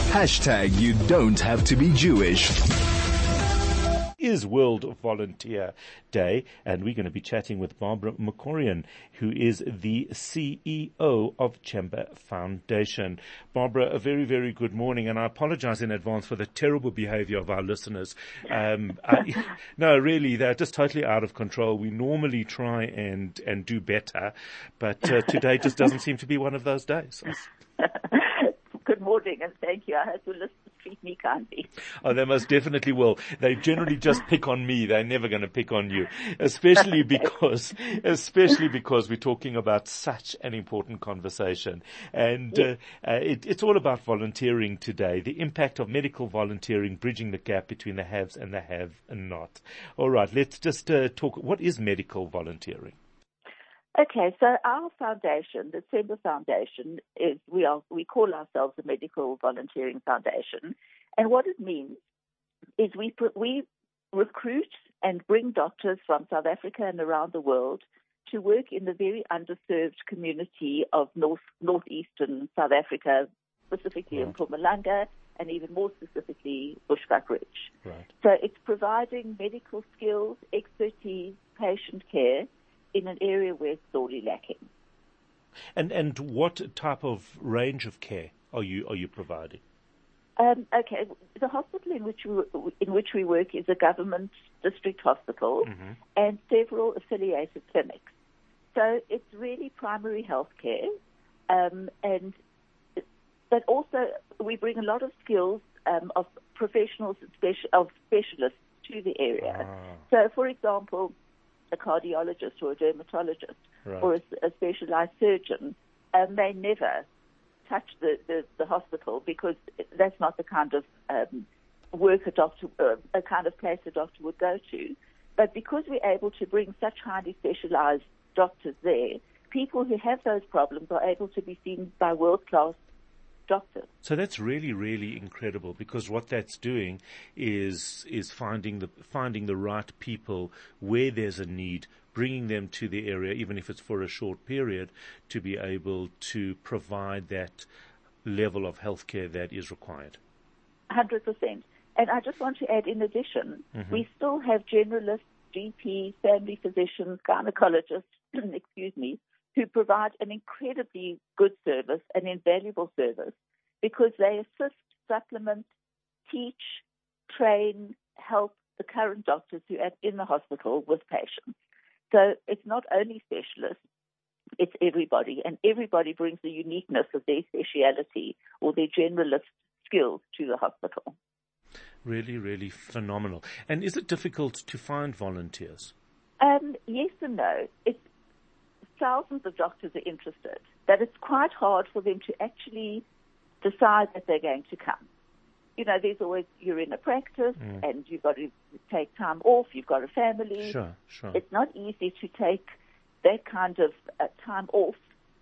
You don't have to be Jewish. Is World Volunteer Day, and we're going to be chatting with Barbara Makorian, who is the CEO of Chamber Foundation. Barbara, a very, very good morning, and I apologize in advance for the terrible behavior of our listeners. No, really, they're just totally out of control. We normally try and do better, but today just doesn't seem to be one of those days. Good morning, and thank you. I hope your listeners treat me kindly. Oh, they most definitely will. They generally just pick on me. They're never going to pick on you, especially because we're talking about such an important conversation. And it's all about volunteering today, the impact of medical volunteering, bridging the gap between the haves and the have-not. All right, let's just talk. What is medical volunteering? Okay, so our foundation, the Chamber Foundation, we call ourselves a medical volunteering foundation, and what it means is we recruit and bring doctors from South Africa and around the world to work in the very underserved community of northeastern South Africa, specifically in Mpumalanga, and even more specifically Bushbuckridge. Right. So it's providing medical skills, expertise, patient care in an area where it's sorely lacking. And what type of range of care are you providing? Okay, the hospital in which we work is a government district hospital and several affiliated clinics. So it's really primary health care, but also we bring a lot of skills of professionals, of specialists to the area. So, for example, a cardiologist or a dermatologist or a specialized surgeon may never touch the hospital because that's not the kind of work a kind of place a doctor would go to. But because we're able to bring such highly specialized doctors there, people who have those problems are able to be seen by world-class doctors. So that's really, really incredible, because what that's doing is finding the right people where there's a need, bringing them to the area, even if it's for a short period, to be able to provide that level of healthcare that is required. 100%. And I just want to add, in addition, we still have generalists, GPs, family physicians, gynecologists, who provide an incredibly good service, an invaluable service, because they assist, supplement, teach, train, help the current doctors who are in the hospital with patients. So it's not only specialists, it's everybody, and everybody brings the uniqueness of their speciality or their generalist skills to the hospital. Really, really phenomenal. And is it difficult to find volunteers? Yes and no. Thousands of doctors are interested, but it's quite hard for them to actually decide that they're going to come. You know, there's always, you're in a practice and you've got to take time off, you've got a family. Sure. It's not easy to take that kind of time off,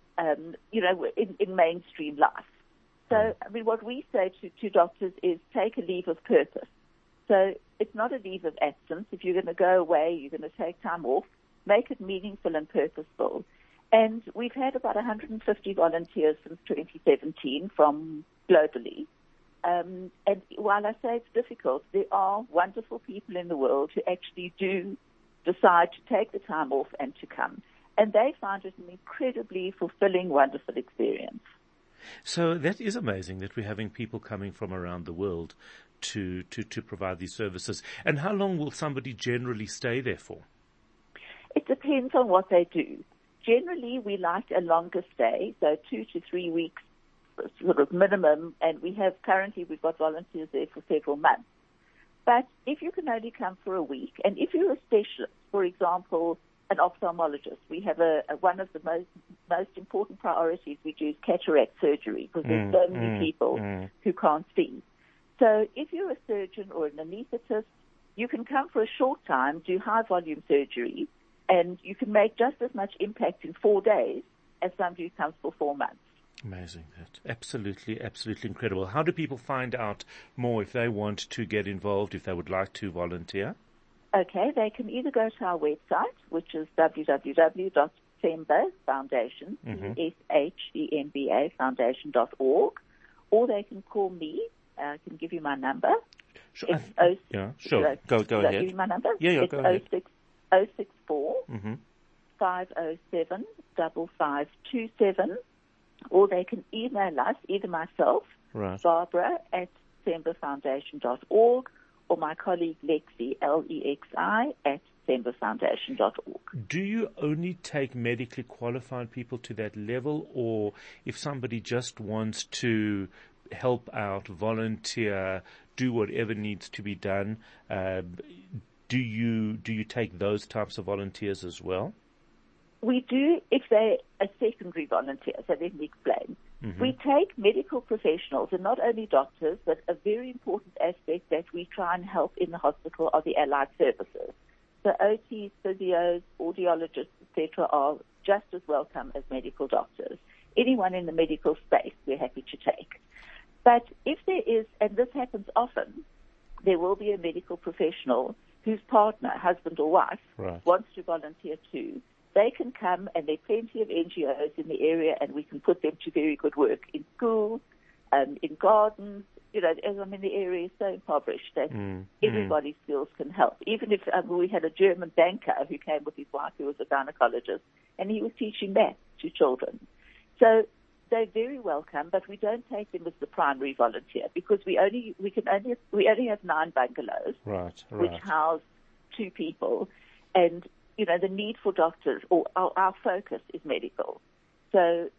in mainstream life. So, I mean, what we say to doctors is take a leave of purpose. So it's not a leave of absence. If you're going to go away, you're going to take time off, make it meaningful and purposeful. And we've had about 150 volunteers since 2017 from globally. And while I say it's difficult, there are wonderful people in the world who actually do decide to take the time off and to come. And they find it an incredibly fulfilling, wonderful experience. So that is amazing that we're having people coming from around the world to provide these services. And how long will somebody generally stay there for? It depends on what they do. Generally, we like a longer stay, so 2 to 3 weeks sort of minimum, and we've got volunteers there for several months. But if you can only come for a week, and if you're a specialist, for example, an ophthalmologist, we have one of the most important priorities we do is cataract surgery, because there's so many people who can't see. So if you're a surgeon or an anesthetist, you can come for a short time, do high volume surgery, and you can make just as much impact in 4 days as somebody who comes for 4 months. Amazing. That. Absolutely, absolutely incredible. How do people find out more if they want to get involved, if they would like to volunteer? Okay, they can either go to our website, which is www.cemba Foundation, SHEMBA Foundation.org, or they can call me I can give you my number. Sure. It's Sure. Go ahead. Give you my number? Yeah, it's go ahead. 064 Mm-hmm. 507 5527, or they can email us, either myself, Right. Barbara at semberfoundation.org, or my colleague Lexi, Lexi, at semberfoundation.org. Do you only take medically qualified people to that level, or if somebody just wants to help out, volunteer, do whatever needs to be done, do you take those types of volunteers as well? We do if they're a secondary volunteer, so let me explain. Mm-hmm. We take medical professionals, and not only doctors, but a very important aspect that we try and help in the hospital are the allied services. So OTs, physios, audiologists, etc., are just as welcome as medical doctors. Anyone in the medical space, we're happy to take. But if there is, and this happens often, there will be a medical professional whose partner, husband or wife, Right. wants to volunteer too. They can come, and there are plenty of NGOs in the area, and we can put them to very good work in schools, in gardens. You know, as I'm in the area is so impoverished that everybody's skills can help. Even if we had a German banker who came with his wife, who was a gynecologist, and he was teaching math to children. So they're very welcome, but we don't take them as the primary volunteer because we only have 9 bungalows, Right. which house 2 people, and you know the need for doctors, or our focus is medical. So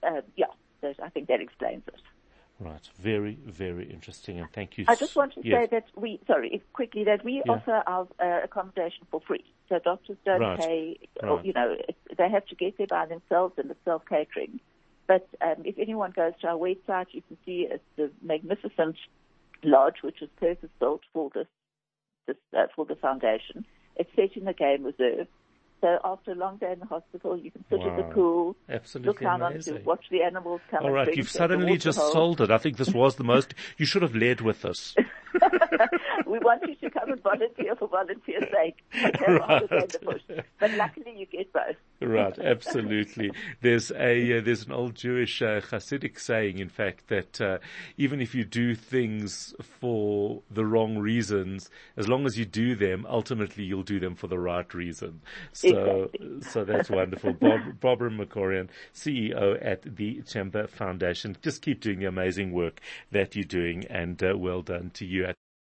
I think that explains it. Right. Very, very interesting, and thank you. I just want to Yes. say that we offer our accommodation for free. So doctors don't Right. pay, Right. you know, they have to get there by themselves, and it's self-catering. But if anyone goes to our website, you can see it's the magnificent lodge, which is purpose-built for the foundation. It's set in the game reserve. So after a long day in the hospital, you can sit at the pool, Absolutely look out amazing. to watch the animals come. All right, and drink you've at the suddenly water just hole. sold it. I think this was the most. You should have led with this. We want you to come and volunteer for volunteer's sake. Right. But luckily you get both. Right, absolutely. There's an old Jewish Hasidic saying, in fact, that even if you do things for the wrong reasons, as long as you do them, ultimately you'll do them for the right reason. So, Exactly. so that's wonderful. Barbara Makorian, CEO at the Chamber Foundation. Just keep doing the amazing work that you're doing, and well done to you.